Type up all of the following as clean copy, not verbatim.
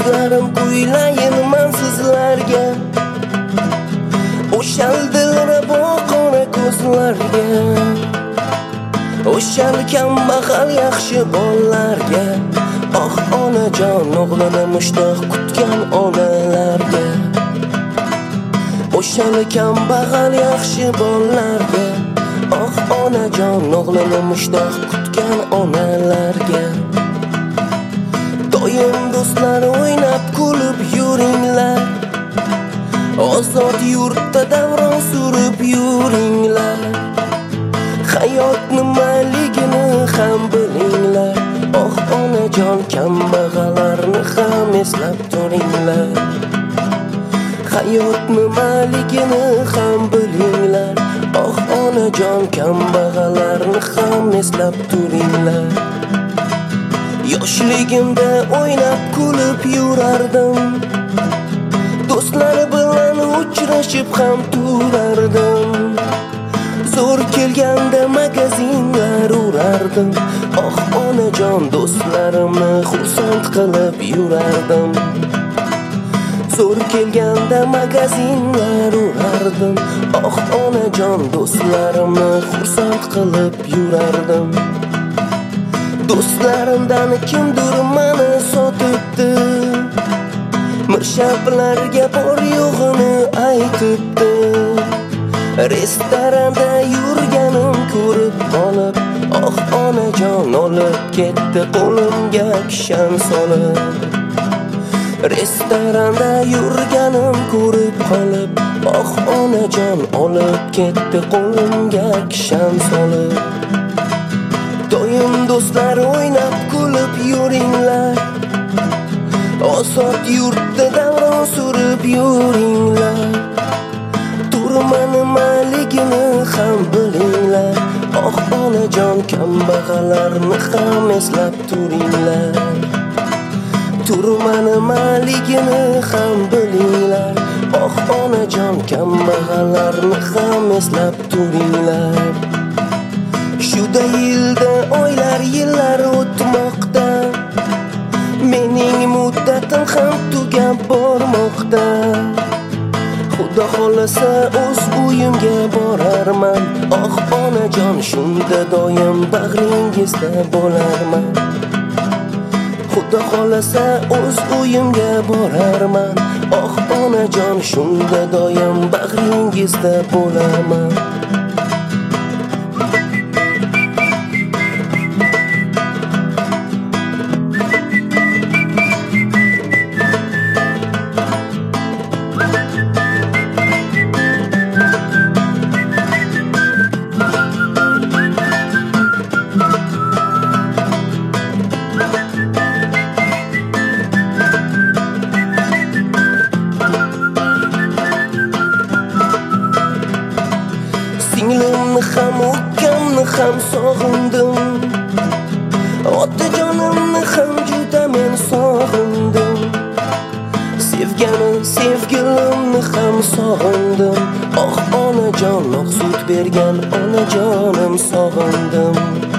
do'stlarim kuylayman sizlarga, o'shal dilrabo qora ko'zlarga, o'shal kambag'al yaxshi bolalarga, oh onajon o'g'lini mushtoq kutgan onalarga, o'shal kambag'al yaxshi bolalarga, oh onajon o'g'lini mushtoq kutgan onalarga. Doim do'stlar o'ynab kulib yuringlar, ozod yurtda davron surib yuringlar, hayot nimaligini ham bilinglar, oh onajon kambag'allarni ham eslab turinglar, hayot nimaligini ham bilinglar, oh onajon kambag'allarni ham eslab turinglar. Yoshligimda o'ynab kulib yurardim, do'stlar bilan uchrashib ham turardim, zo'r kelganda magazinlar urardim, oh onajon do'stlarimni xursand qilib yurardim, zo'r kelganda magazinlar urardim, oh onajon do'stlarimni xursand qilib yurardim. Do'stlarimdan kimdir meni sotibdi, mirshablarga bor yo'g'ini aytibdi, restoranda yurganim ko'rib qolib, oh onajon olib ketdi qo'limga kishan solib, restoranda yurganim ko'rib qolib, oh onajon olib ketdi qo'limga kishan solib. Doim do'stlar o'ynab kulib yuringlar, ozod yurtda davron surib yuringlar, turma nimaligini ham bilinglar, oh onajon kambag'allarni ham eslab turinglar, turma nimaligini ham bilinglar, oh onajon kambag'allarni ham eslab turinglar. Shuda yilda oylar yillar o'tmoqda, mening muddatim ham tugab bormoqda, xudo xolasa o'z uyimga borarman, oh onajon shunda doim bag'ringizda bo'larman, xudo xolasa o'z uyimga borarman, oh onajon shunda doim bag'ringizda bo'laman. Singlimni ham ukamni ham sog'indim, otajonimni ham juda men sog'indim, sevgilimni ham sog'indim, oh onajon oq sut bergan onajonim sog'indim,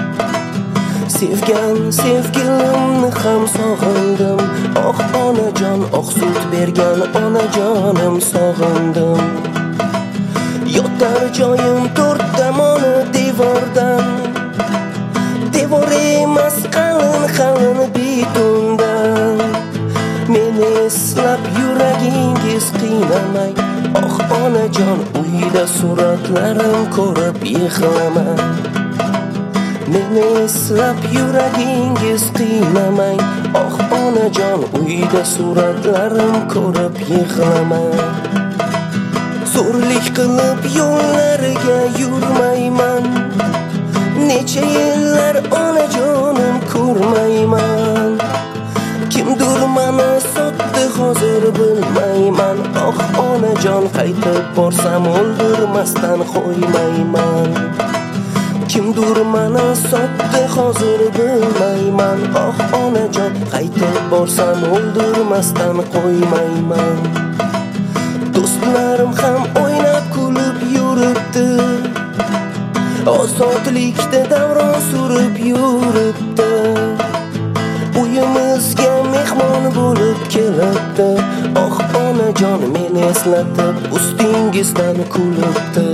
sevgilimni ham sog'indim, oh onajon oq sut bergan onajonim sog'indim. Yotar joyim to'rt tomoni devordan, devor emas qalin betondan, meni eslab yuragingiz qiynamay, oh onajon uyda suratlarim ko'rib yig'lamay, meni eslab yuragingiz qiynamay, oh onajon uyda suratlarim ko'rib yig'lamay. Zo'rlik qilib yo'llariga yurmayman, necha yillar onajonim ko'rmayman, kimdir meni sotdi hozir bilmayman, oh onajon qaytib borsam o'ldirmasdan qo'ymayman, kimdir meni sotdi hozir bilmayman, oh onajon qaytib borsam o'ldirmasdan qo'ymayman. Do'stlarim ham o'ynab kulib yuribdi, ozodlikda davron surib yuribdi, uyimizga mehmon bo'lib kelib kulibdi. Oh onajon meni eslatib ustingizdan kulibdi.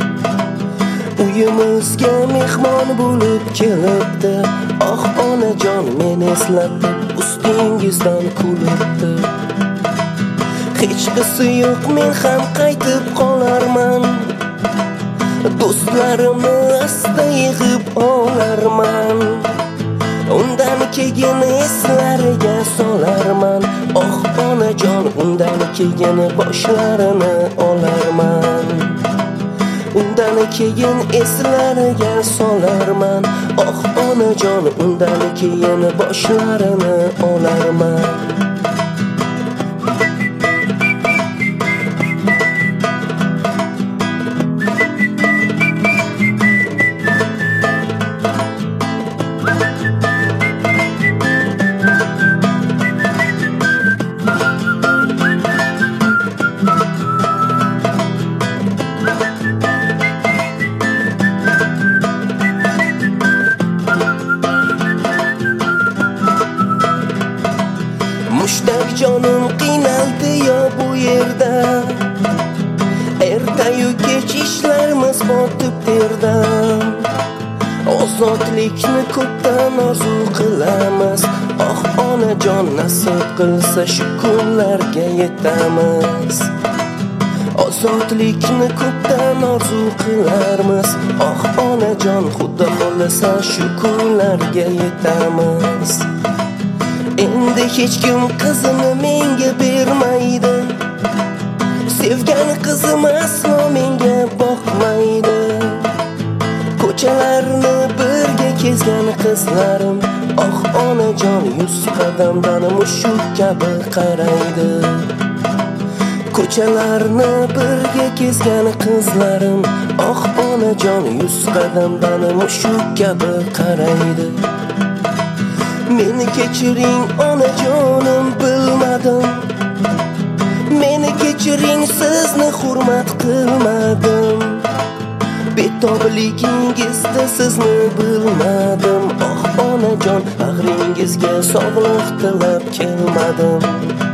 Uyimizga mehmon bo'lib kelibdi. Oh onajon meni eslatib ustingizdan kulibdi. Hech qisi yo'q, men ham qaytib qolarman. Do'stlarimni asta yig'ib olarman. Undan keyin eslariga solarman. Oh onajon, undan keyin boshlarini olarman. Undan keyin eslariga solarman. Oh onajon, undan keyin boshlarini olarman. Mushtak jonim qiynaldi yo bu yerda. Ertayu kech ishlarimiz botib terda. Ozodlikni ko'pdan orzu qilamiz. Oh onajon, nasib qilsa shu kunlarga yetamiz. Ozodlikni ko'pdan orzu qilarmiz. Oh onajon, xudo xolasa shu kunlarga yetamiz. Endi hech kim qizini menga bermaydi. Sevgan qizim aslo menga boqmaydi. Ko'chalarni birga kezgan qizlarim, oh onajon, 100 qadamdan mushuk kabi qaraydi. Ko'chalarni birga kezgan qizlarim, oh onajon, 100 qadamdan mushuk kabi qaraydi. Meni kechiring onajonim, bilmadim. Meni kechiring, sizni hurmat qilmadim. Betobligingizda sizni bilmadim. Oh onajon, bag'ringizga sog'liq tilab kelmadim.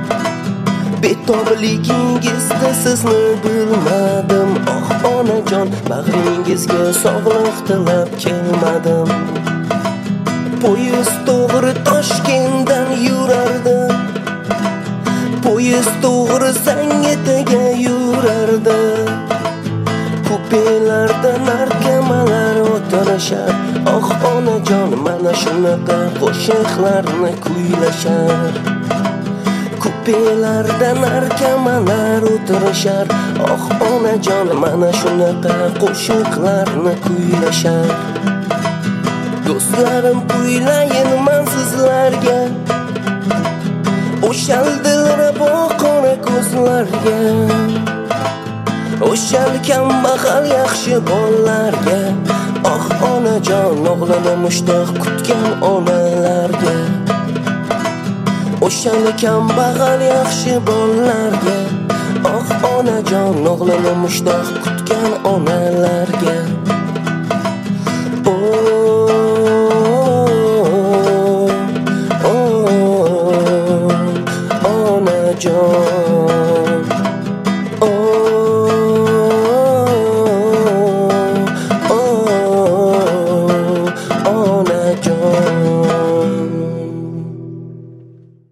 Betobligingizda sizni bilmadim. Oh onajon, bag'ringizga sog'liq tilab kelmadim. Poyezd to'g'ri Toshkentdan yurardi. Poyezd to'g'ri Zangitaga yurardi. Kupelarda narkomanlar o'tirishar. Oh onajon, mana shunaqa qo'shiqlarni kuylashar. Kupelarda narkomanlar o'tirishar. Oh onajon, mana shunaqa qo'shiqlarni kuylashar. Do'stlarim, kuylayman sizlarga, o'shal dilrabo qora ko'zlarga, o'shal kambag'al yaxshi bolalarga. Oh onajon, o'g'lini mushtoq kutgan onalarga, o'shal kambag'al yaxshi bolalarga. Oh onajon, o'g'lini mushtoq kutgan onalarga.